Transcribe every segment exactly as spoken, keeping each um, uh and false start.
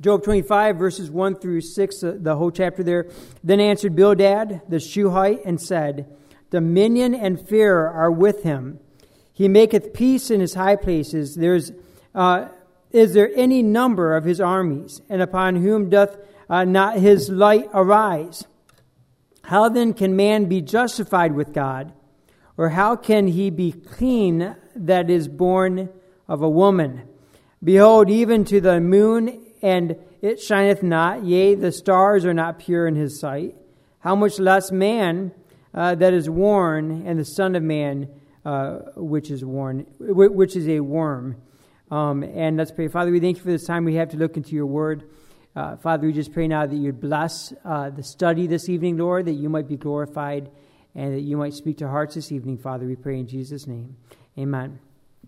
Job twenty-five, verses one through six, uh, the whole chapter there. Then answered Bildad the Shuhite and said, Dominion and fear are with him. He maketh peace in his high places. There's, uh, is there any number of his armies? And upon whom doth uh, not his light arise? How then can man be justified with God? Or how can he be clean that is born of a woman? Behold, even to the moon, and it shineth not, yea, the stars are not pure in his sight. How much less man uh, that is worn, and the Son of Man, uh, which is worn, which is a worm. Um, and let's pray. Father, we thank you for this time we have to look into your word. Uh, Father, we just pray now that you'd bless uh, the study this evening, Lord, that you might be glorified and that you might speak to hearts this evening, Father. We pray in Jesus' name. Amen.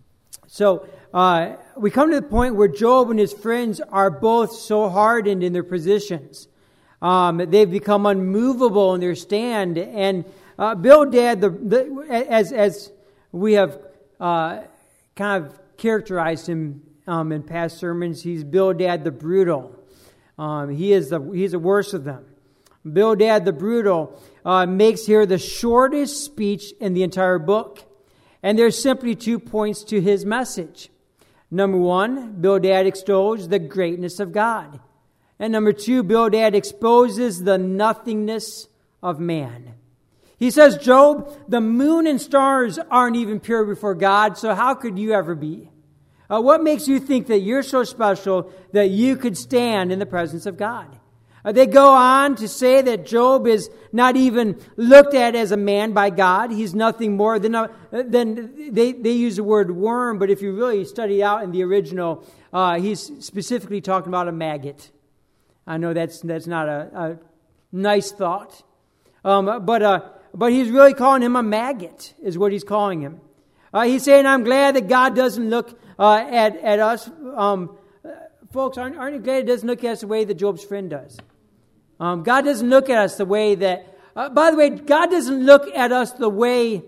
So uh, we come to the point where Job and his friends are both so hardened in their positions. Um, they've become unmovable in their stand. And uh, Bildad, the, the, as, as we have uh, kind of characterized him um, in past sermons, he's Bildad the brutal. Um, he is the he's the worst of them. Bildad the brutal uh, makes here the shortest speech in the entire book. And there's simply two points to his message. Number one, Bildad extols the greatness of God. And number two, Bildad exposes the nothingness of man. He says, Job, the moon and stars aren't even pure before God, so how could you ever be? Uh, what makes you think that you're so special that you could stand in the presence of God? Uh, they go on to say that Job is not even looked at as a man by God. He's nothing more than, a, than they, they use the word worm, but if you really study out in the original, uh, he's specifically talking about a maggot. I know that's that's not a, a nice thought, um, but uh, but he's really calling him a maggot, is what he's calling him. Uh, he's saying, I'm glad that God doesn't look uh, at, at us. Um, folks, aren't, aren't you glad he doesn't look at us the way that Job's friend does? Um, God doesn't look at us the way that... Uh, by the way, God doesn't look at us the way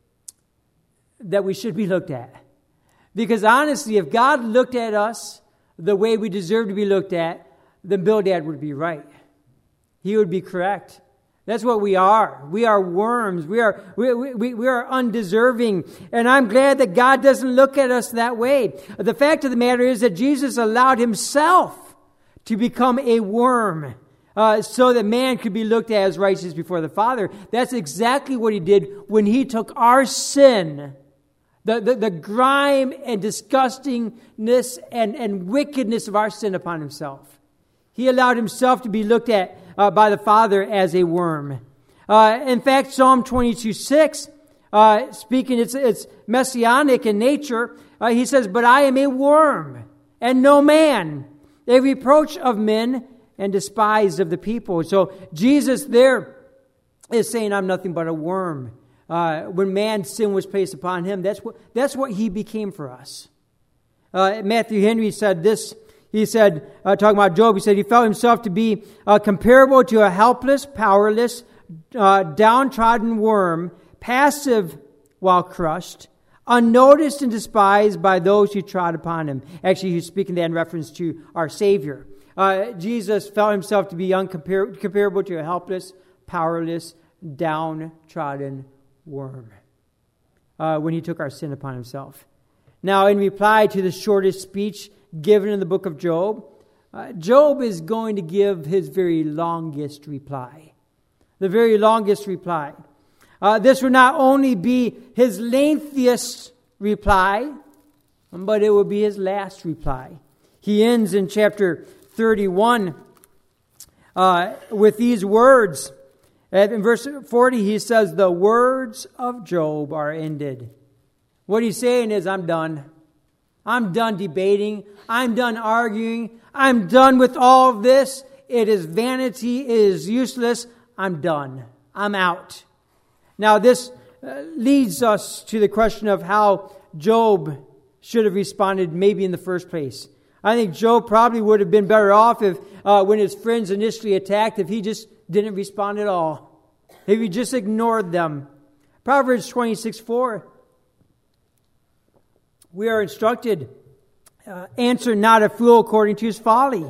that we should be looked at. Because honestly, if God looked at us the way we deserve to be looked at, then Bildad would be right. He would be correct. That's what we are. We are worms. We are we, we, we are undeserving. And I'm glad that God doesn't look at us that way. The fact of the matter is that Jesus allowed himself to become a worm uh, so that man could be looked at as righteous before the Father. That's exactly what he did when he took our sin, the, the, the grime and disgustingness and, and wickedness of our sin upon himself. He allowed himself to be looked at Uh, by the Father as a worm. Uh, in fact, Psalm twenty-two six, uh, speaking, it's, it's messianic in nature. Uh, he says, but I am a worm and no man, a reproach of men and despised of the people. So Jesus there is saying, I'm nothing but a worm. Uh, when man's sin was placed upon him, that's what, that's what he became for us. Uh, Matthew Henry said this. He said, uh, talking about Job, he said he felt himself to be uh, comparable to a helpless, powerless, uh, downtrodden worm, passive while crushed, unnoticed and despised by those who trod upon him. Actually, he's speaking that in reference to our Savior. Uh, Jesus felt himself to be uncomparable comparable to a helpless, powerless, downtrodden worm uh, when he took our sin upon himself. Now, in reply to the shortest speech given in the book of Job, uh, Job is going to give his very longest reply. The very longest reply. Uh, this will not only be his lengthiest reply, but it will be his last reply. He ends in chapter thirty-one uh, with these words. In verse forty, he says, the words of Job are ended. What he's saying is, I'm done. I'm done debating. I'm done arguing. I'm done with all of this. It is vanity. It is useless. I'm done. I'm out. Now, this uh, leads us to the question of how Job should have responded maybe in the first place. I think Job probably would have been better off if, uh, when his friends initially attacked, if he just didn't respond at all. If he just ignored them. Proverbs twenty-six four. We are instructed, uh, answer not a fool according to his folly.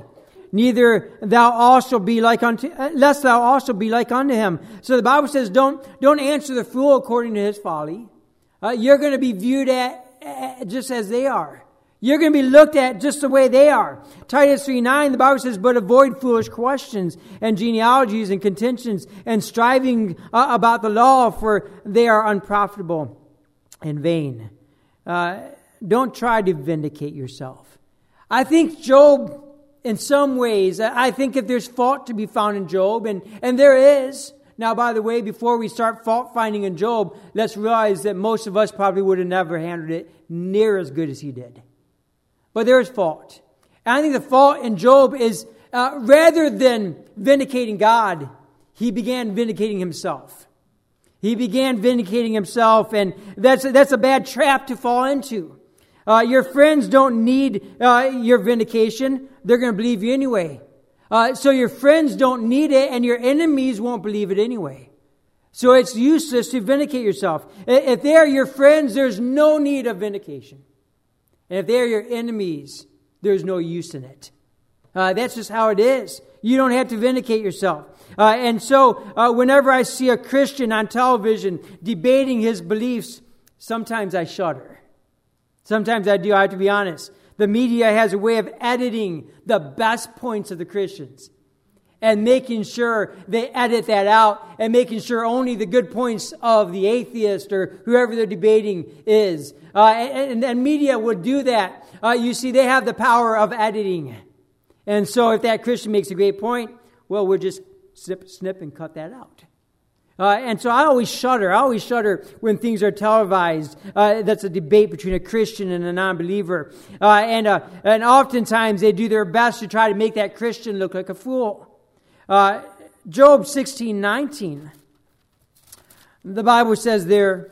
neither thou also be like unto, lest thou also be like unto him. So the Bible says, don't, don't answer the fool according to his folly. Uh, you're going to be viewed at, at just as they are. You're going to be looked at just the way they are. Titus three nine, the Bible says, but avoid foolish questions and genealogies and contentions and striving uh, about the law, for they are unprofitable and vain. Uh, don't try to vindicate yourself. I think Job, in some ways, I think if there's fault to be found in Job, and, and there is. Now, by the way, before we start fault finding in Job, let's realize that most of us probably would have never handled it near as good as he did. But there is fault. And I think the fault in Job is, uh, rather than vindicating God, he began vindicating himself. He began vindicating himself, and that's, that's a bad trap to fall into. Uh, your friends don't need uh, your vindication. They're going to believe you anyway. Uh, so your friends don't need it, and your enemies won't believe it anyway. So it's useless to vindicate yourself. If they are your friends, there's no need of vindication. And if they are your enemies, there's no use in it. Uh, that's just how it is. You don't have to vindicate yourself. Uh, and so uh, whenever I see a Christian on television debating his beliefs, sometimes I shudder. Sometimes I do, I have to be honest. The media has a way of editing the best points of the Christians and making sure they edit that out and making sure only the good points of the atheist or whoever they're debating is. Uh, and, and media would do that. Uh, you see, they have the power of editing. And so if that Christian makes a great point, well, we'll just snip, snip and cut that out. Uh, and so I always shudder. I always shudder when things are televised. Uh, that's a debate between a Christian and a non-believer. Uh, and, uh, and oftentimes they do their best to try to make that Christian look like a fool. Uh, Job sixteen nineteen. The Bible says there,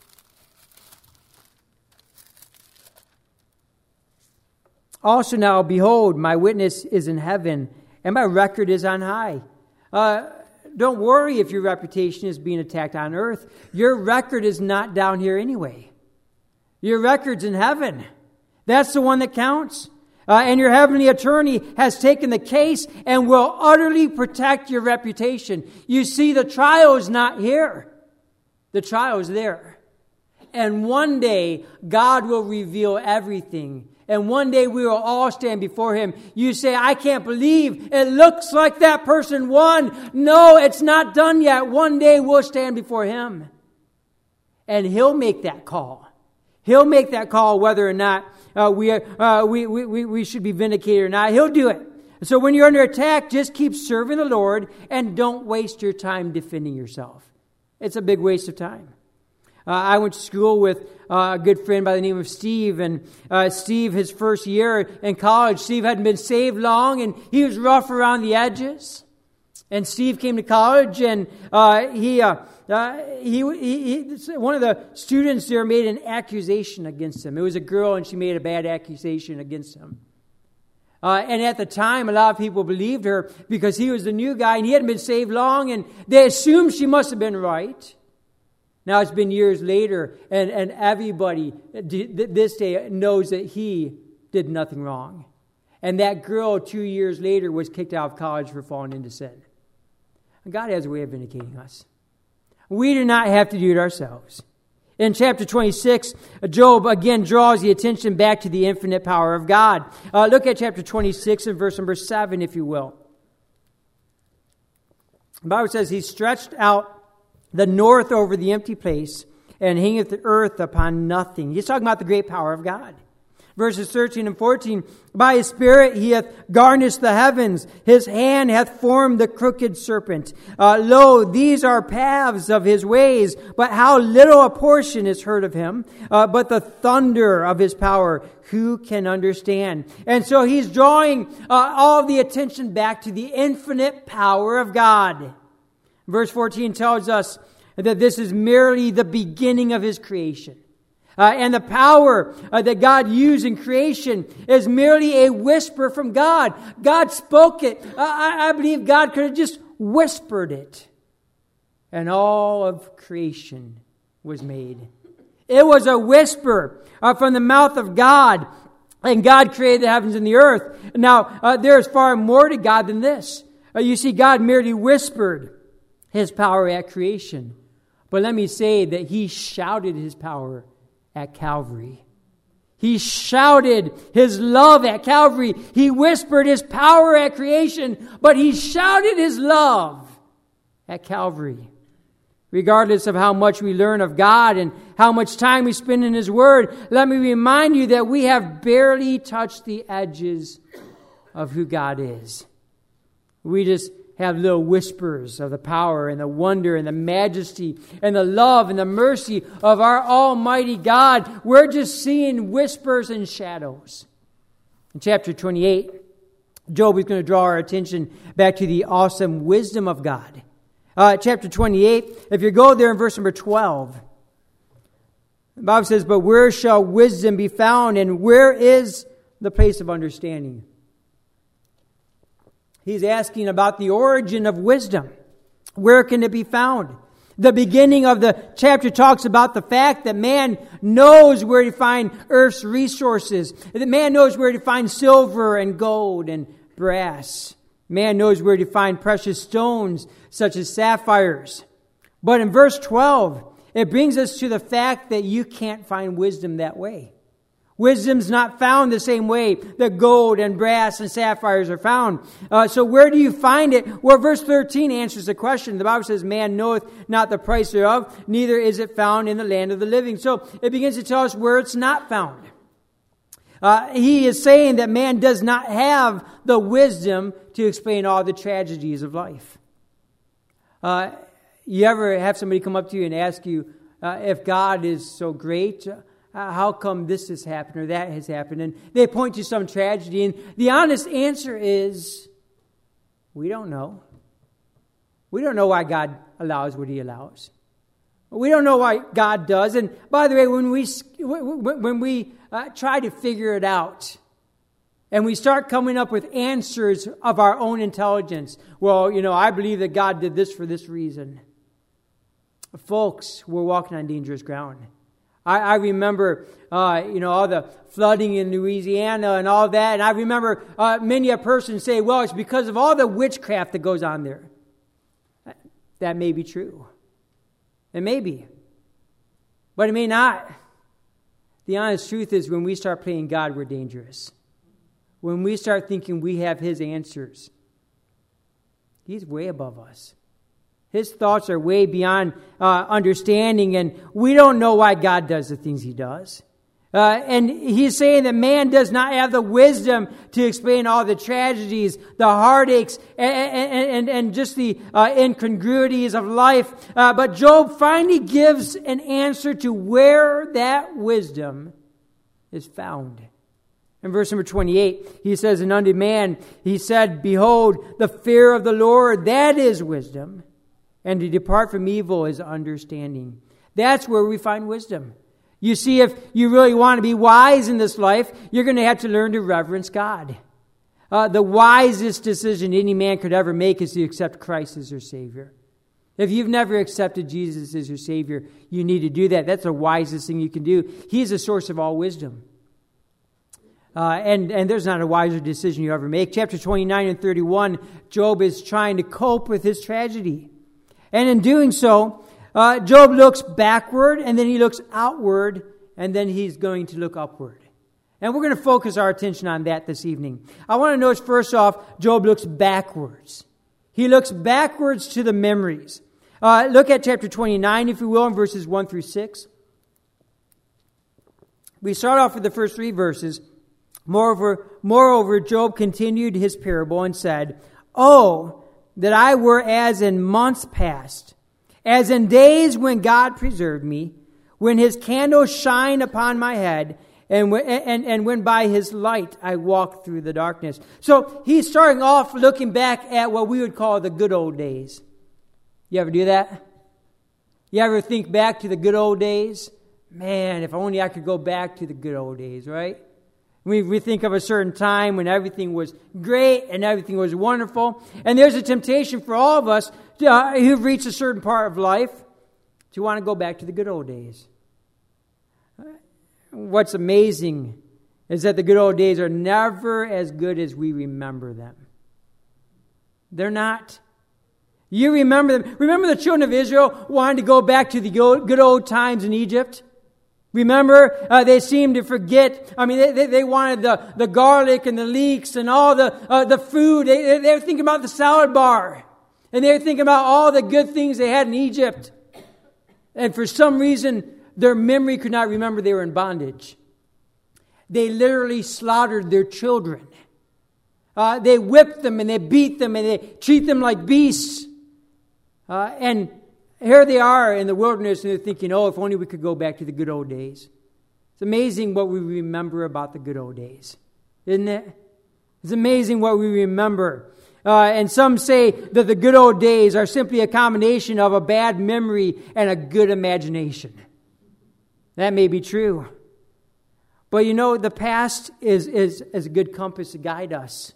also now, behold, my witness is in heaven, and my record is on high. Uh, don't worry if your reputation is being attacked on earth. Your record is not down here anyway. Your record's in heaven. That's the one that counts. Uh, and your heavenly attorney has taken the case and will utterly protect your reputation. You see, the trial is not here. The trial is there. And one day, God will reveal everything. And one day we will all stand before Him. You say, I can't believe it looks like that person won. No, it's not done yet. One day we'll stand before Him. And He'll make that call. He'll make that call whether or not uh, we, are, uh, we, we, we should be vindicated or not. He'll do it. So when you're under attack, just keep serving the Lord and don't waste your time defending yourself. It's a big waste of time. Uh, I went to school with uh, a good friend by the name of Steve, and uh, Steve, his first year in college, Steve hadn't been saved long, and he was rough around the edges. And Steve came to college, and uh, he, uh, uh, he, he, he, one of the students there made an accusation against him. It was a girl, and she made a bad accusation against him. Uh, and at the time, a lot of people believed her because he was the new guy, and he hadn't been saved long, and they assumed she must have been right. Now it's been years later, and, and everybody this day knows that he did nothing wrong. And that girl two years later was kicked out of college for falling into sin. And God has a way of vindicating us. We do not have to do it ourselves. In chapter twenty-six, Job again draws the attention back to the infinite power of God. Uh, look at chapter twenty-six and verse number seven, if you will. The Bible says, He stretched out the north over the empty place, and hangeth the earth upon nothing. He's talking about the great power of God. Verses thirteen and fourteen, by His Spirit He hath garnished the heavens. His hand hath formed the crooked serpent. Uh, lo, these are paths of His ways, but how little a portion is heard of Him. Uh, but the thunder of His power, who can understand? And so He's drawing uh, all of the attention back to the infinite power of God. Verse fourteen tells us that this is merely the beginning of His creation. Uh, and the power uh, that God used in creation is merely a whisper from God. God spoke it. Uh, I, I believe God could have just whispered it. And all of creation was made. It was a whisper uh, from the mouth of God. And God created the heavens and the earth. Now, uh, there is far more to God than this. Uh, you see, God merely whispered His power at creation. But let me say that He shouted His power at Calvary. He shouted His love at Calvary. He whispered His power at creation, but He shouted His love at Calvary. Regardless of how much we learn of God and how much time we spend in His Word, let me remind you that we have barely touched the edges of who God is. We just have little whispers of the power and the wonder and the majesty and the love and the mercy of our Almighty God. We're just seeing whispers and shadows. In chapter twenty-eight, Job is going to draw our attention back to the awesome wisdom of God. Uh, chapter twenty-eight, if you go there in verse number twelve, the Bible says, "But where shall wisdom be found, and where is the place of understanding?" He's asking about the origin of wisdom. Where can it be found? The beginning of the chapter talks about the fact that man knows where to find earth's resources. That man knows where to find silver and gold and brass. Man knows where to find precious stones such as sapphires. But in verse twelve, it brings us to the fact that you can't find wisdom that way. Wisdom's not found the same way that gold and brass and sapphires are found. Uh, so where do you find it? Well, verse thirteen answers the question. The Bible says, "Man knoweth not the price thereof, neither is it found in the land of the living." So it begins to tell us where it's not found. Uh, he is saying that man does not have the wisdom to explain all the tragedies of life. Uh, you ever have somebody come up to you and ask you uh, if God is so great? Uh, how come this has happened or that has happened? And they point to some tragedy. And the honest answer is, we don't know. We don't know why God allows what He allows. We don't know why God does. And by the way, when we when we uh, try to figure it out, and we start coming up with answers of our own intelligence, well, you know, I believe that God did this for this reason. Folks, we're walking on dangerous ground. I, I remember, uh, you know, all the flooding in Louisiana and all that. And I remember uh, many a person say, well, it's because of all the witchcraft that goes on there. That may be true. It may be. But it may not. The honest truth is when we start playing God, we're dangerous. When we start thinking we have His answers, He's way above us. His thoughts are way beyond uh, understanding, and we don't know why God does the things He does. Uh, and He's saying that man does not have the wisdom to explain all the tragedies, the heartaches, and, and, and, and just the uh, incongruities of life. Uh, but Job finally gives an answer to where that wisdom is found. In verse number twenty-eight, he says, "And unto man he said, Behold, the fear of the Lord, that is wisdom. And to depart from evil is understanding." That's where we find wisdom. You see, if you really want to be wise in this life, you're going to have to learn to reverence God. Uh, the wisest decision any man could ever make is to accept Christ as your Savior. If you've never accepted Jesus as your Savior, you need to do that. That's the wisest thing you can do. He is the source of all wisdom. Uh, and, and there's not a wiser decision you ever make. Chapter twenty-nine and thirty-one, Job is trying to cope with his tragedy. And in doing so, uh, Job looks backward, and then he looks outward, and then he's going to look upward. And we're going to focus our attention on that this evening. I want to notice, first off, Job looks backwards. He looks backwards to the memories. Uh, look at chapter twenty-nine, if you will, in verses one through six. We start off with the first three verses. Moreover, moreover, Job continued his parable and said, "Oh, that I were as in months past, as in days when God preserved me, when His candle shine upon my head, and, and, and when by His light I walk through the darkness." So he's starting off looking back at what we would call the good old days. You ever do that? You ever think back to the good old days? Man, if only I could go back to the good old days, right? We, we think of a certain time when everything was great and everything was wonderful. And there's a temptation for all of us to, uh, who've reached a certain part of life to want to go back to the good old days. What's amazing is that the good old days are never as good as we remember them. They're not. You remember them. Remember the children of Israel wanted to go back to the good old times in Egypt? Remember, uh, they seemed to forget. I mean, they, they, they wanted the, the garlic and the leeks and all the uh, the food. They, they were thinking about the salad bar. And they were thinking about all the good things they had in Egypt. And for some reason, their memory could not remember they were in bondage. They literally slaughtered their children. Uh, they whipped them and they beat them and they treat them like beasts. Uh, and here they are in the wilderness and they're thinking, oh, if only we could go back to the good old days. It's amazing what we remember about the good old days, isn't it? It's amazing what we remember. Uh, and some say that the good old days are simply a combination of a bad memory and a good imagination. That may be true. But you know, the past is, is, is a good compass to guide us.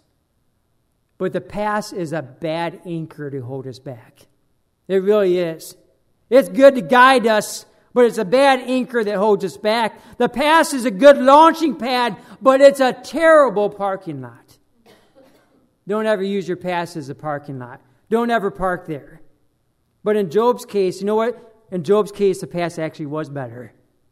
But the past is a bad anchor to hold us back. It really is. It's good to guide us, but it's a bad anchor that holds us back. The past is a good launching pad, but it's a terrible parking lot. Don't ever use your past as a parking lot. Don't ever park there. But in Job's case, you know what? In Job's case, the past actually was better.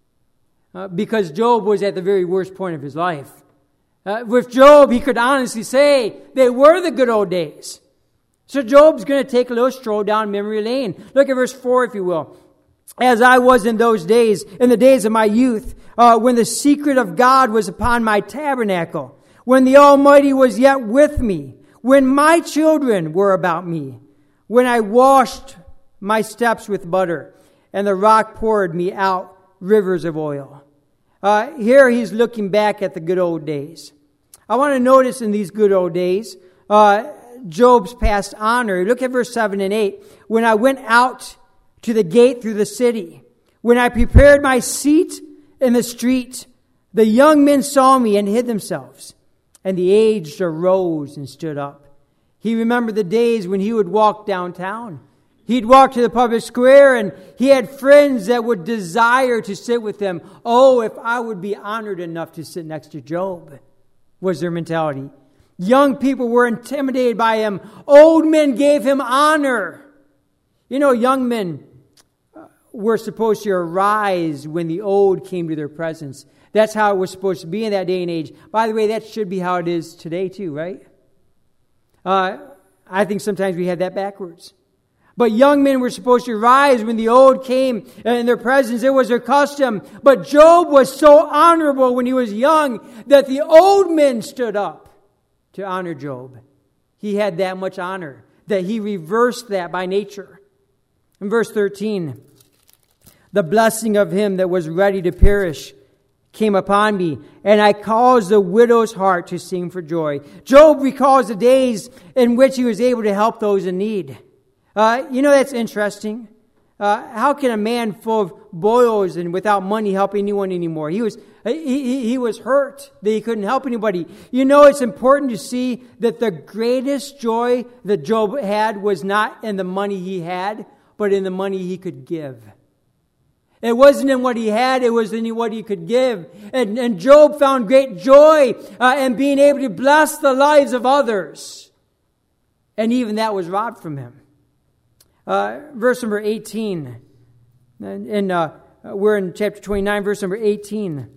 Uh, because Job was at the very worst point of his life. Uh, with Job, he could honestly say they were the good old days. So Job's going to take a little stroll down memory lane. Look at verse four, if you will. As I was in those days, in the days of my youth, uh, when the secret of God was upon my tabernacle, when the Almighty was yet with me, when my children were about me, when I washed my steps with butter, and the rock poured me out rivers of oil. Uh, here he's looking back at the good old days. I want to notice in these good old days, uh, Job's past honor. Look at verse seven and eight. When I went out to the gate through the city, when I prepared my seat in the street, the young men saw me and hid themselves, and the aged arose and stood up. He remembered the days when he would walk downtown. He'd walk to the public square, and he had friends that would desire to sit with him. Oh, if I would be honored enough to sit next to Job, was their mentality. Young people were intimidated by him. Old men gave him honor. You know, young men were supposed to arise when the old came to their presence. That's how it was supposed to be in that day and age. By the way, that should be how it is today too, right? Uh, I think sometimes we have that backwards. But young men were supposed to rise when the old came in their presence. It was their custom. But Job was so honorable when he was young that the old men stood up to honor Job. He had that much honor that he reversed that by nature. In verse thirteen, the blessing of him that was ready to perish came upon me, and I caused the widow's heart to sing for joy. Job recalls the days in which he was able to help those in need. Uh, you know, that's interesting. Uh, how can a man full of boils and without money help anyone anymore? He was he, he, he was hurt that he couldn't help anybody. You know, it's important to see that the greatest joy that Job had was not in the money he had, but in the money he could give. It wasn't in what he had, it was in what he could give. And, and Job found great joy uh, in being able to bless the lives of others. And even that was robbed from him. Uh, verse number eighteen. And, and uh, we're in chapter twenty-nine, verse number eighteen.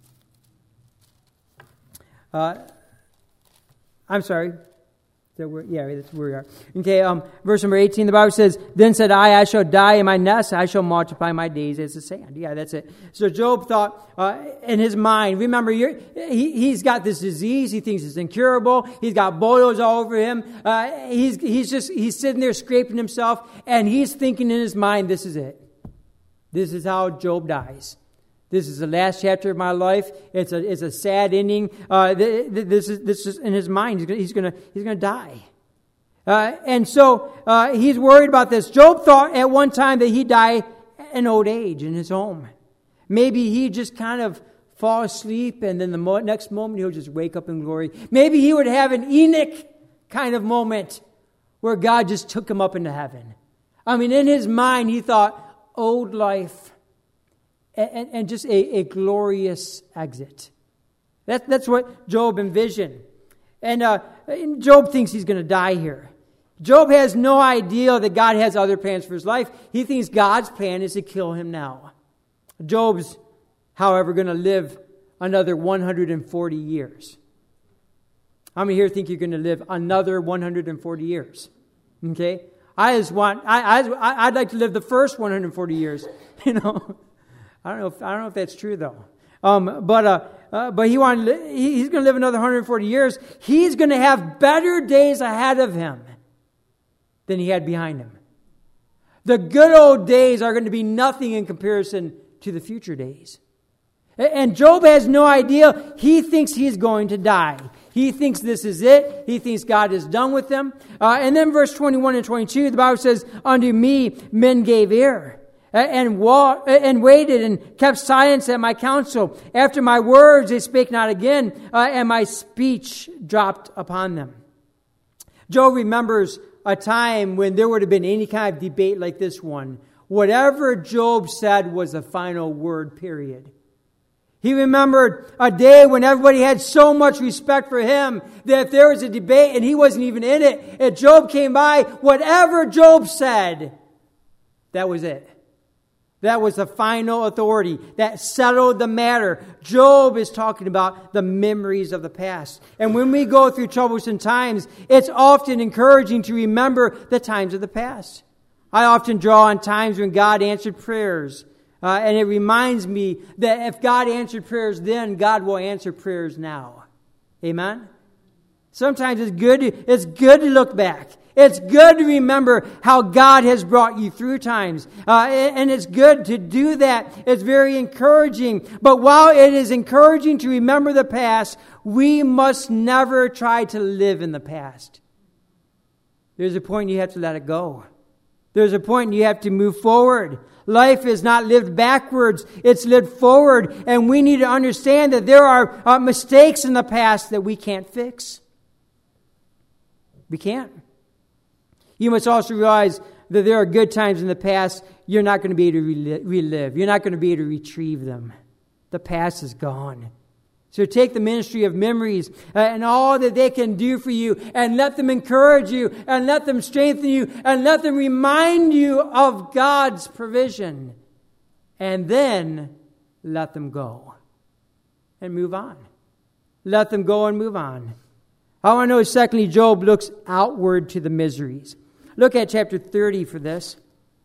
Uh, I'm sorry. So we're, yeah, that's where we are. Okay, um, verse number eighteen, the Bible says, Then said I, I shall die in my nest, I shall multiply my days as the sand. Yeah, that's it. So Job thought uh, in his mind, remember, you're, he, he's got this disease, he thinks it's incurable, he's got boils all over him, uh, he's, he's just, he's sitting there scraping himself, and he's thinking in his mind, this is it. This is how Job dies. This is the last chapter of my life. It's a it's a sad ending. Uh, this is this is in his mind. He's gonna he's gonna, he's gonna die, uh, and so uh, he's worried about this. Job thought at one time that he'd die in old age in his home. Maybe he just kind of fall asleep, and then the mo- next moment he'll just wake up in glory. Maybe he would have an Enoch kind of moment where God just took him up into heaven. I mean, in his mind, he thought old life. And, and just a, a glorious exit. That, that's what Job envisioned. And uh, Job thinks he's going to die here. Job has no idea that God has other plans for his life. He thinks God's plan is to kill him now. Job's, however, going to live another one hundred forty years. How many here think you're going to live another one hundred forty years? Okay? I just want, I, I, I'd like to live the first one hundred forty years. You know? I don't know if, I don't know if that's true, though. Um, but uh, uh, but he wanted, he, he's going to live another one hundred forty years. He's going to have better days ahead of him than he had behind him. The good old days are going to be nothing in comparison to the future days. And Job has no idea. He thinks he's going to die. He thinks this is it. He thinks God is done with him. Uh, and then verse twenty-one and twenty-two, the Bible says, "Unto me men gave ear, and wa- and waited, and kept silence at my counsel. After my words they spake not again, uh, and my speech dropped upon them." Job remembers a time when there would have been any kind of debate like this one. Whatever Job said was the final word, period. He remembered a day when everybody had so much respect for him that if there was a debate and he wasn't even in it, if Job came by, whatever Job said, that was it. That was the final authority. That settled the matter. Job is talking about the memories of the past. And when we go through troublesome times, it's often encouraging to remember the times of the past. I often draw on times when God answered prayers. Uh, and it reminds me that if God answered prayers then, God will answer prayers now. Amen? Sometimes it's good, it's good to look back. It's good to remember how God has brought you through times. Uh, and it's good to do that. It's very encouraging. But while it is encouraging to remember the past, we must never try to live in the past. There's a point you have to let it go. There's a point you have to move forward. Life is not lived backwards. It's lived forward. And we need to understand that there are uh, mistakes in the past that we can't fix. We can't. You must also realize that there are good times in the past you're not going to be able to relive. You're not going to be able to retrieve them. The past is gone. So take the ministry of memories and all that they can do for you and let them encourage you and let them strengthen you and let them remind you of God's provision. And then let them go and move on. Let them go and move on. I want to know, secondly, Job looks outward to the miseries. Look at chapter thirty for this.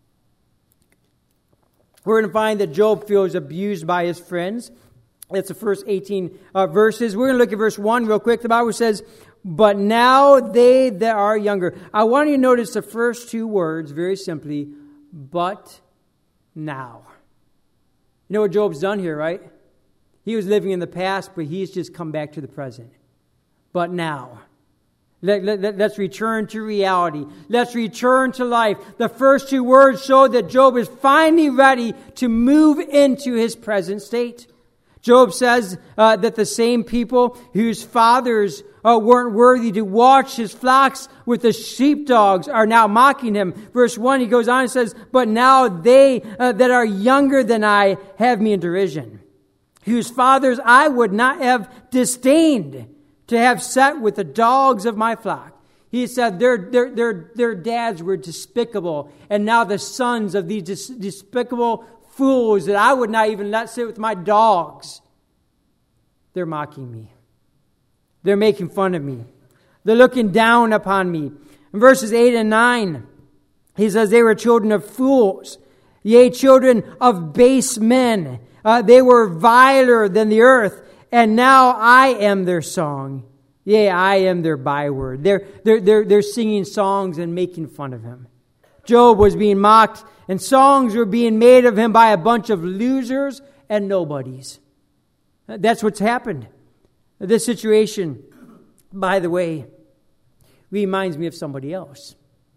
We're going to find that Job feels abused by his friends. That's the first eighteen uh, verses. We're going to look at verse one real quick. The Bible says, "But now they that are younger." I want you to notice the first two words very simply, "but now." You know what Job's done here, right? He was living in the past, but he's just come back to the present. But now. Let, let, let's return to reality. Let's return to life. The first two words show that Job is finally ready to move into his present state. Job says uh, that the same people whose fathers uh, weren't worthy to watch his flocks with the sheepdogs are now mocking him. Verse one, he goes on and says, "But now they uh, that are younger than I have me in derision, whose fathers I would not have disdained to have set with the dogs of my flock." He said their, their, their, their dads were despicable, and now the sons of these dis- despicable fools that I would not even let sit with my dogs, they're mocking me. They're making fun of me. They're looking down upon me. In verses eight and nine, he says they were children of fools, yea, children of base men. Uh, they were viler than the earth, and now I am their song. Yea, I am their byword. They're, they're, they're, they're singing songs and making fun of him. Job was being mocked, and songs were being made of him by a bunch of losers and nobodies. That's what's happened. This situation, by the way, reminds me of somebody else.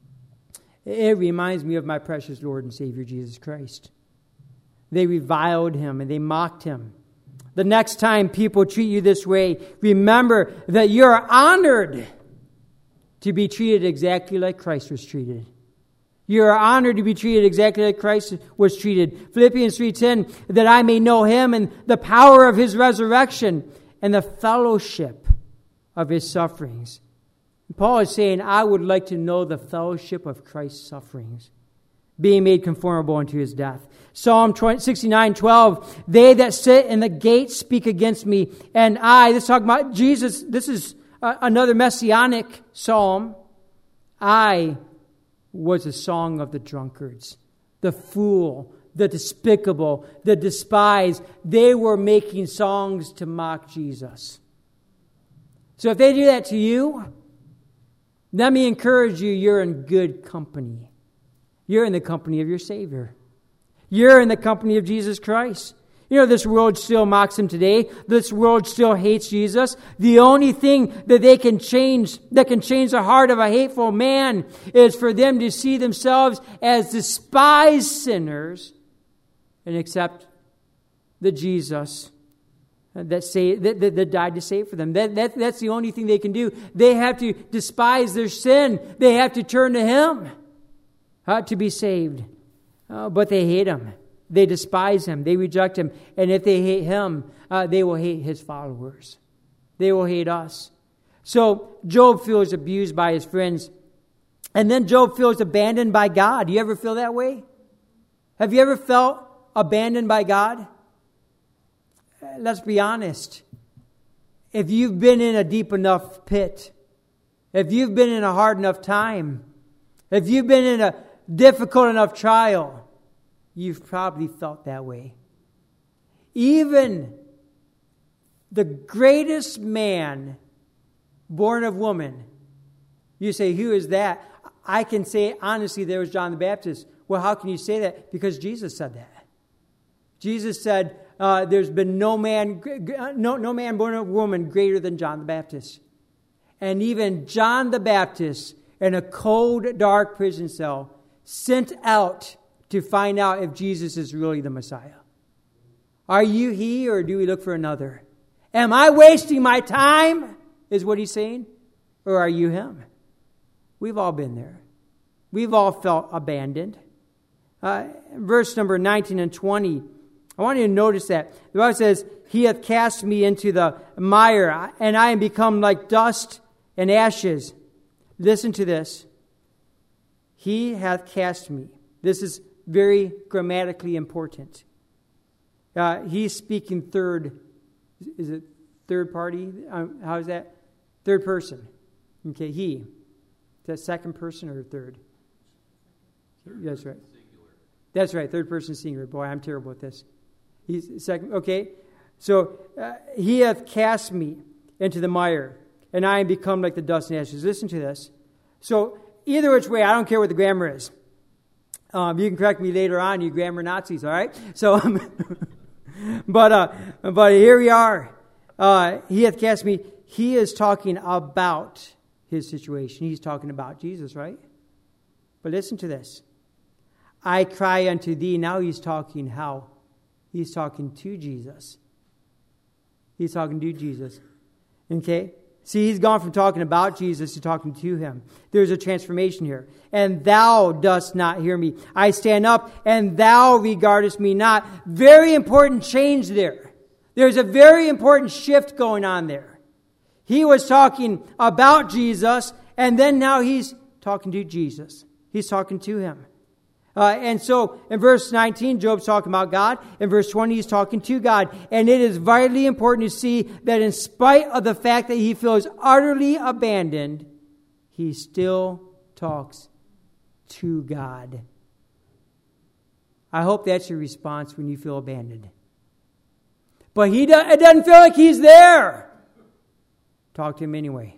It reminds me of my precious Lord and Savior, Jesus Christ. They reviled him and they mocked him. The next time people treat you this way, remember that you're honored to be treated exactly like Christ was treated. You are honored to be treated exactly like Christ was treated. Philippians three ten, that I may know him and the power of his resurrection and the fellowship of his sufferings. Paul is saying, I would like to know the fellowship of Christ's sufferings, being made conformable unto his death. Psalm sixty-nine twelve, they that sit in the gate speak against me, and I, this is talking about Jesus, this is another messianic psalm. I was a song of the drunkards, the fool, the despicable, the despised. They were making songs to mock Jesus. So if they do that to you, let me encourage you, you're in good company. You're in the company of your Savior. You're in the company of Jesus Christ. You know, this world still mocks him today. This world still hates Jesus. The only thing that they can change, that can change the heart of a hateful man, is for them to see themselves as despised sinners and accept the Jesus that, say, that, that, that died to save for them. That, that, that's the only thing they can do. They have to despise their sin. They have to turn to him uh, to be saved. Uh, but they hate him. They despise him. They reject him. And if they hate him, uh, they will hate his followers. They will hate us. So Job feels abused by his friends. And then Job feels abandoned by God. Do you ever feel that way? Have you ever felt abandoned by God? Let's be honest. If you've been in a deep enough pit, if you've been in a hard enough time, if you've been in a difficult enough trial, you've probably felt that way. Even the greatest man born of woman, you say, who is that? I can say, honestly, there was John the Baptist. Well, how can you say that? Because Jesus said that. Jesus said, uh, there's been no man, no, no man born of woman greater than John the Baptist. And even John the Baptist, in a cold, dark prison cell, sent out to find out if Jesus is really the Messiah. Are you he, or do we look for another? Am I wasting my time, is what he's saying? Or are you him? We've all been there. We've all felt abandoned. Uh, verse number nineteen and twenty, I want you to notice that. The Bible says, he hath cast me into the mire, and I am become like dust and ashes. Listen to this. He hath cast me. This is very grammatically important. Uh, he's speaking third. Is it third party? Um, how is that? Third person. Okay, he. Is that second person or third? That's right. That's right, third person singular. Boy, I'm terrible at this. He's second. Okay, so uh, he hath cast me into the mire, and I am become like the dust and ashes. Listen to this. So either which way, I don't care what the grammar is. Um, you can correct me later on, you grammar Nazis. All right. So, um, but uh, but here we are. Uh, he hath cast me. He is talking about his situation. He's talking about Jesus, right? But listen to this. I cry unto thee. Now he's talking how? He's talking to Jesus. He's talking to Jesus. Okay? See, he's gone from talking about Jesus to talking to him. There's a transformation here. And thou dost not hear me. I stand up, and thou regardest me not. Very important change there. There's a very important shift going on there. He was talking about Jesus, and then now he's talking to Jesus. He's talking to him. Uh, and so in verse nineteen, Job's talking about God. In verse twenty, he's talking to God. And it is vitally important to see that in spite of the fact that he feels utterly abandoned, he still talks to God. I hope that's your response when you feel abandoned. But he do- it doesn't feel like he's there. Talk to him anyway.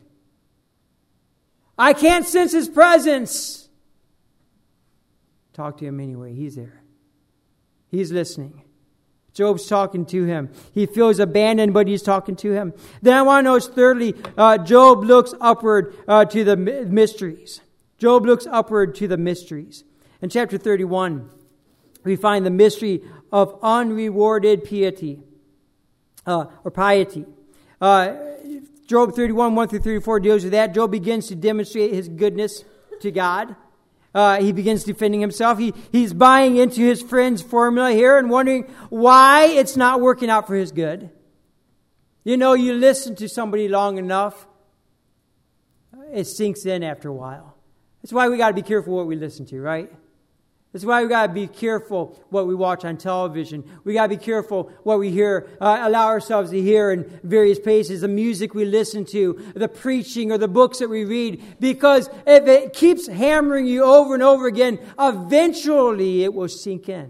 I can't sense his presence. Talk to him anyway. He's there. He's listening. Job's talking to him. He feels abandoned, but he's talking to him. Then I want to notice, thirdly, uh, Job looks upward uh, to the mysteries. Job looks upward to the mysteries. In chapter thirty-one, we find the mystery of unrewarded piety, uh, or piety. Uh, Job thirty-one, one through thirty-four deals with that. Job begins to demonstrate his goodness to God. Uh, he begins defending himself. He, he's buying into his friend's formula here and wondering why it's not working out for his good. You know, you listen to somebody long enough, it sinks in after a while. That's why we got to be careful what we listen to, right? That's why we got to be careful what we watch on television. We got to be careful what we hear, uh, allow ourselves to hear in various places, the music we listen to, the preaching or the books that we read. Because if it keeps hammering you over and over again, eventually it will sink in.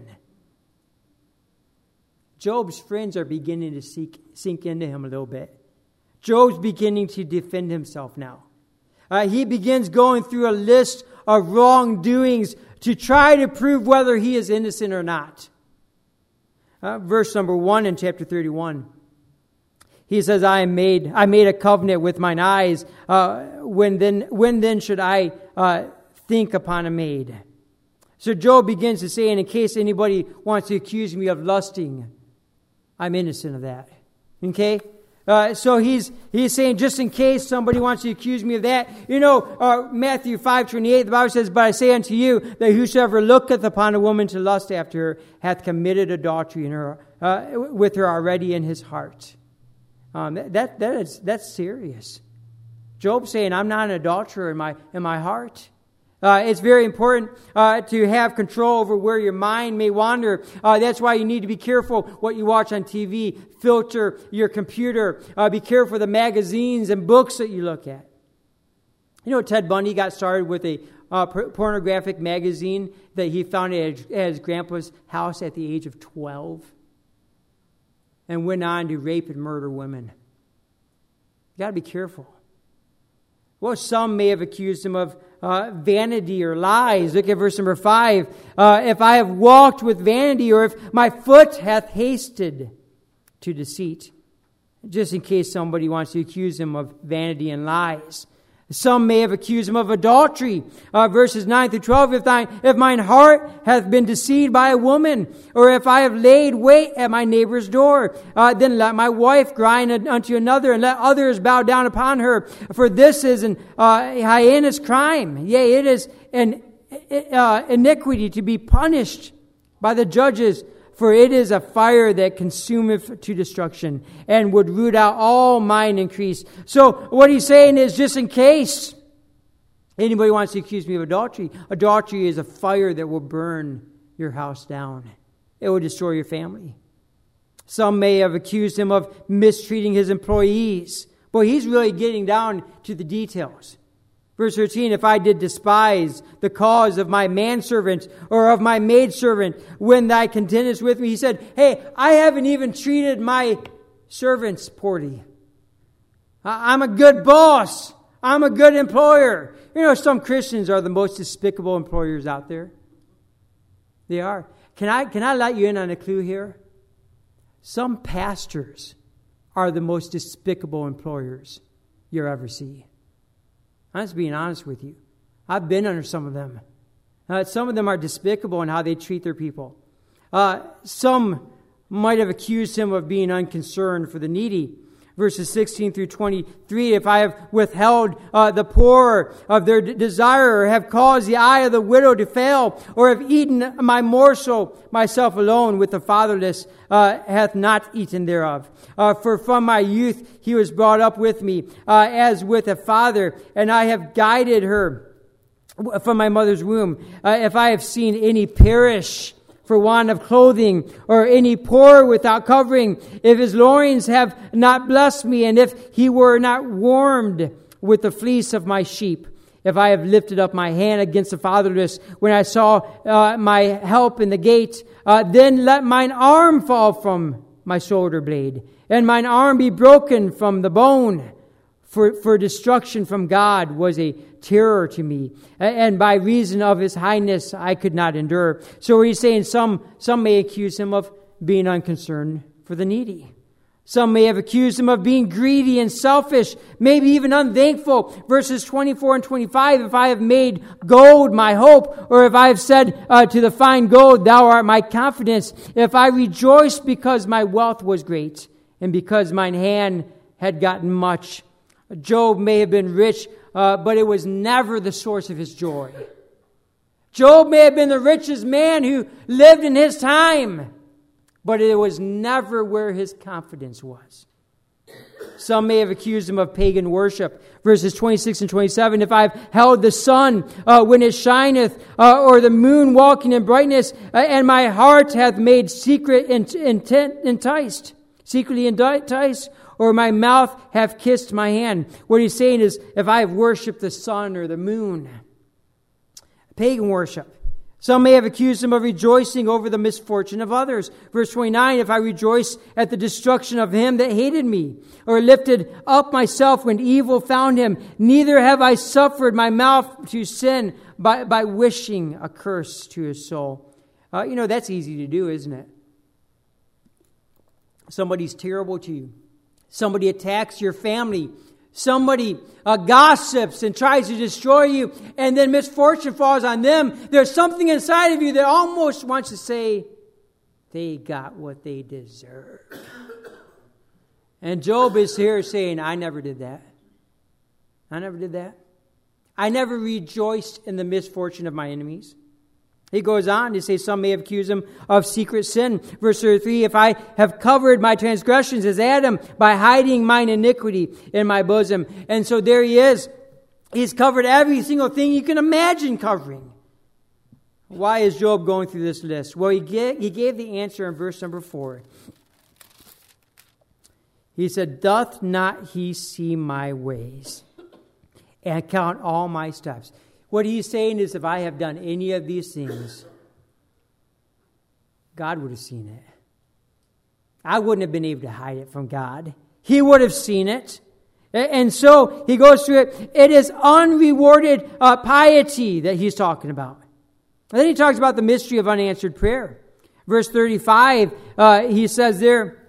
Job's friends are beginning to seek, sink into him a little bit. Job's beginning to defend himself now. Uh, he begins going through a list of wrongdoings to try to prove whether he is innocent or not. Uh, verse number one in chapter thirty-one. He says, I am made, I made a covenant with mine eyes. Uh, when then when then should I uh, think upon a maid? So Job begins to say, and in case anybody wants to accuse me of lusting, I'm innocent of that. Okay? Uh, so he's he's saying, just in case somebody wants to accuse me of that. You know, uh, Matthew five twenty-eight, the Bible says, but I say unto you, that whosoever looketh upon a woman to lust after her hath committed adultery in her, uh, with her already in his heart. Um, that that is that's serious. Job's saying, I'm not an adulterer in my in my heart. Uh, it's very important uh, to have control over where your mind may wander. Uh, that's why you need to be careful what you watch on T V. Filter your computer. Uh, be careful of the magazines and books that you look at. You know, Ted Bundy got started with a uh, pornographic magazine that he found at his grandpa's house at the age of twelve. And went on to rape and murder women. You got to be careful. Well, some may have accused him of uh, vanity or lies. Look at verse number five. Uh, if I have walked with vanity, or if my foot hath hasted to deceit. Just in case somebody wants to accuse him of vanity and lies. Some may have accused him of adultery. Uh, verses nine through twelve. If, thine, if mine heart hath been deceived by a woman, or if I have laid wait at my neighbor's door, uh, then let my wife grind unto another, and let others bow down upon her. For this is an uh, heinous crime. Yea, it is an uh, iniquity to be punished by the judges. For it is a fire that consumeth to destruction, and would root out all mine increase. So what he's saying is, just in case anybody wants to accuse me of adultery, adultery is a fire that will burn your house down. It will destroy your family. Some may have accused him of mistreating his employees. Boy, he's really getting down to the details. Verse thirteen, if I did despise the cause of my manservant or of my maidservant when thou contendest with me, he said, hey, I haven't even treated my servants poorly. I'm a good boss. I'm a good employer. You know, some Christians are the most despicable employers out there. They are. Can I, can I let you in on a clue here? Some pastors are the most despicable employers you'll ever see. I'm just being honest with you. I've been under some of them. Uh, some of them are despicable in how they treat their people. Uh, some might have accused him of being unconcerned for the needy. Verses sixteen through twenty-three, if I have withheld uh, the poor of their d- desire, or have caused the eye of the widow to fail, or have eaten my morsel myself alone with the fatherless, uh, hath not eaten thereof. Uh, for from my youth he was brought up with me, uh, as with a father, and I have guided her from my mother's womb. Uh, if I have seen any perish for want of clothing, or any poor without covering, if his loins have not blessed me, and if he were not warmed with the fleece of my sheep, if I have lifted up my hand against the fatherless, when I saw uh, my help in the gate, uh, then let mine arm fall from my shoulder blade, and mine arm be broken from the bone. For, for destruction from God was a terror to me, and by reason of his highness I could not endure. So he's saying some, some may accuse him of being unconcerned for the needy. Some may have accused him of being greedy and selfish, maybe even unthankful. Verses twenty-four and twenty-five, if I have made gold my hope, or if I have said uh, to the fine gold, thou art my confidence, if I rejoiced because my wealth was great, and because mine hand had gotten much. Job may have been rich, uh, but it was never the source of his joy. Job may have been the richest man who lived in his time, but it was never where his confidence was. Some may have accused him of pagan worship. Verses twenty-six and twenty-seven, if I've held the sun uh, when it shineth, uh, or the moon walking in brightness, uh, and my heart hath made secret intent enticed, secretly enticed, or my mouth hath kissed my hand. What he's saying is, if I have worshipped the sun or the moon, pagan worship. Some may have accused him of rejoicing over the misfortune of others. Verse twenty-nine, if I rejoice at the destruction of him that hated me, or lifted up myself when evil found him, neither have I suffered my mouth to sin by, by wishing a curse to his soul. Uh, you know, that's easy to do, isn't it? Somebody's terrible to you. Somebody attacks your family. Somebody uh, gossips and tries to destroy you, and then misfortune falls on them. There's something inside of you that almost wants to say, they got what they deserve. And Job is here saying, I never did that. I never did that. I never rejoiced in the misfortune of my enemies. He goes on to say, some may accuse him of secret sin. Verse thirty-three, if I have covered my transgressions as Adam by hiding mine iniquity in my bosom. And so there he is. He's covered every single thing you can imagine covering. Why is Job going through this list? Well, he gave, he gave the answer in verse number four. He said, doth not he see my ways and count all my steps? What he's saying is, if I have done any of these things, God would have seen it. I wouldn't have been able to hide it from God. He would have seen it. And so he goes through it. It is unrewarded uh, piety that he's talking about. And then he talks about the mystery of unanswered prayer. Verse thirty-five, uh, he says there,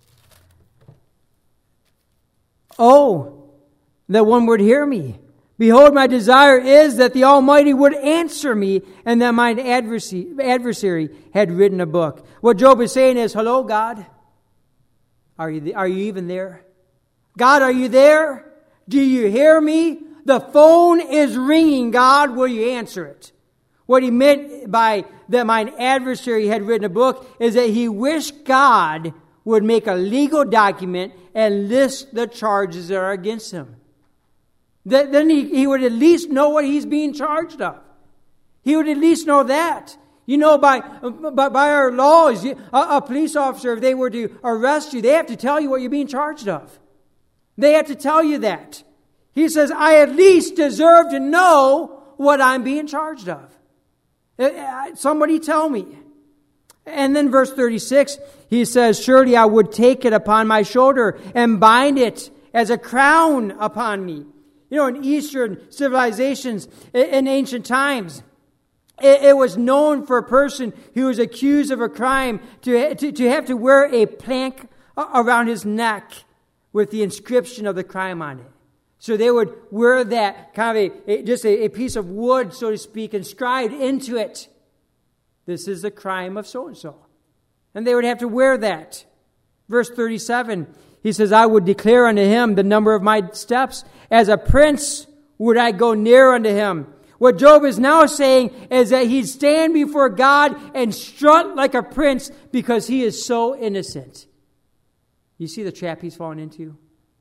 oh, that one would hear me. Behold, my desire is that the Almighty would answer me, and that mine adversary, adversary had written a book. What Job is saying is, hello, God. Are you, are you even there? God, are you there? Do you hear me? The phone is ringing, God. Will you answer it? What he meant by that mine adversary had written a book is that he wished God would make a legal document and list the charges that are against him. Then he, he would at least know what he's being charged of. He would at least know that. You know, by by, by our laws, a, a police officer, if they were to arrest you, they have to tell you what you're being charged of. They have to tell you that. He says, I at least deserve to know what I'm being charged of. Somebody tell me. And then verse thirty-six, he says, surely I would take it upon my shoulder and bind it as a crown upon me. You know, in Eastern civilizations, in ancient times, it was known for a person who was accused of a crime to, to, to have to wear a plank around his neck with the inscription of the crime on it. So they would wear that kind of a, a just a, a piece of wood, so to speak, inscribed into it. This is the crime of so-and-so. And they would have to wear that. Verse thirty-seven, he says, I would declare unto him the number of my steps. As a prince would I go near unto him. What Job is now saying is that he'd stand before God and strut like a prince because he is so innocent. You see the trap he's fallen into?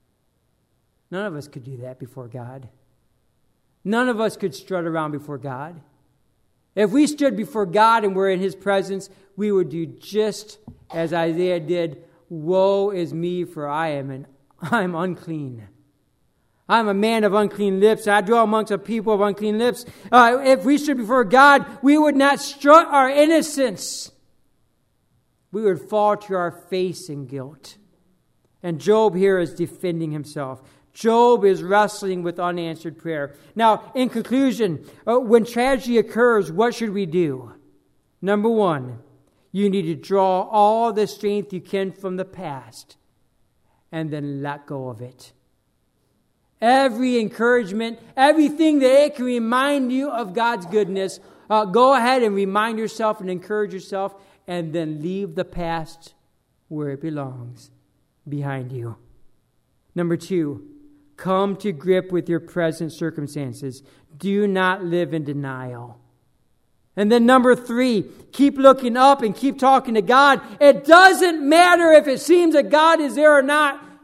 None of us could do that before God. None of us could strut around before God. If we stood before God and were in his presence, we would do just as Isaiah did. Woe is me, for I am an I'm unclean. I'm a man of unclean lips. I dwell amongst a people of unclean lips. Uh, if we stood before God, we would not strut our innocence. We would fall to our face in guilt. And Job here is defending himself. Job is wrestling with unanswered prayer. Now, in conclusion, uh, when tragedy occurs, what should we do? Number one, you need to draw all the strength you can from the past and then let go of it. Every encouragement, everything that it can remind you of God's goodness, uh, go ahead and remind yourself and encourage yourself, and then leave the past where it belongs, behind you. Number two, come to grip with your present circumstances. Do not live in denial. And then number three, keep looking up and keep talking to God. It doesn't matter if it seems that God is there or not.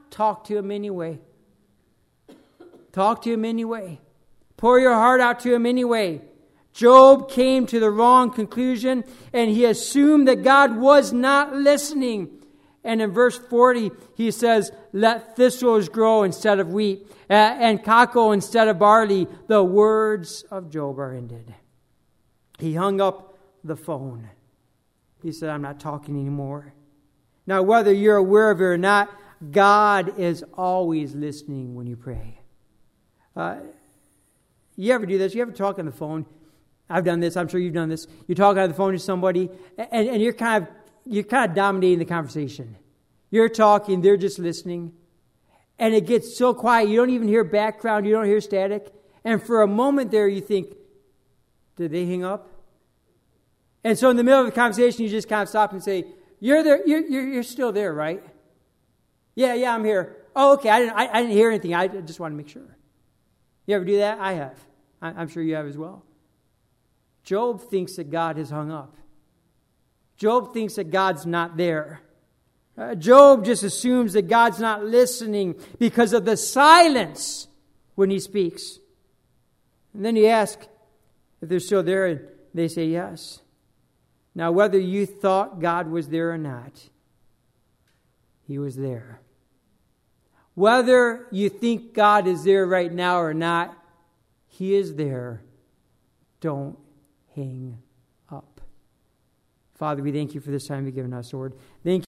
talk to him anyway. Talk to him anyway. Pour your heart out to him anyway. Job came to the wrong conclusion, and he assumed that God was not listening. And in verse forty, he says, let thistles grow instead of wheat, uh, and cockle instead of barley. The words of Job are ended. He hung up the phone. He said, I'm not talking anymore. Now, whether you're aware of it or not, God is always listening when you pray. Uh, you ever do this? You ever talk on the phone? I've done this. I'm sure you've done this. You're talking on the phone to somebody, and, and you're kind of you're kind of dominating the conversation. You're talking, they're just listening, and it gets so quiet. You don't even hear background. You don't hear static. And for a moment there, you think, did they hang up? And so in the middle of the conversation, you just kind of stop and say, "You're there. You're you're, you're still there, right?" Yeah, yeah, I'm here. Oh, okay. I didn't. I, I didn't hear anything. I just want to make sure. You ever do that? I have. I, I'm sure you have as well. Job thinks that God has hung up. Job thinks that God's not there. Uh, Job just assumes that God's not listening because of the silence when he speaks. And then he asks if they're still there, and they say yes. Now, whether you thought God was there or not, he was there. Whether you think God is there right now or not, he is there. Don't hang up. Father, we thank you for this time you've given us, Lord. Thank you.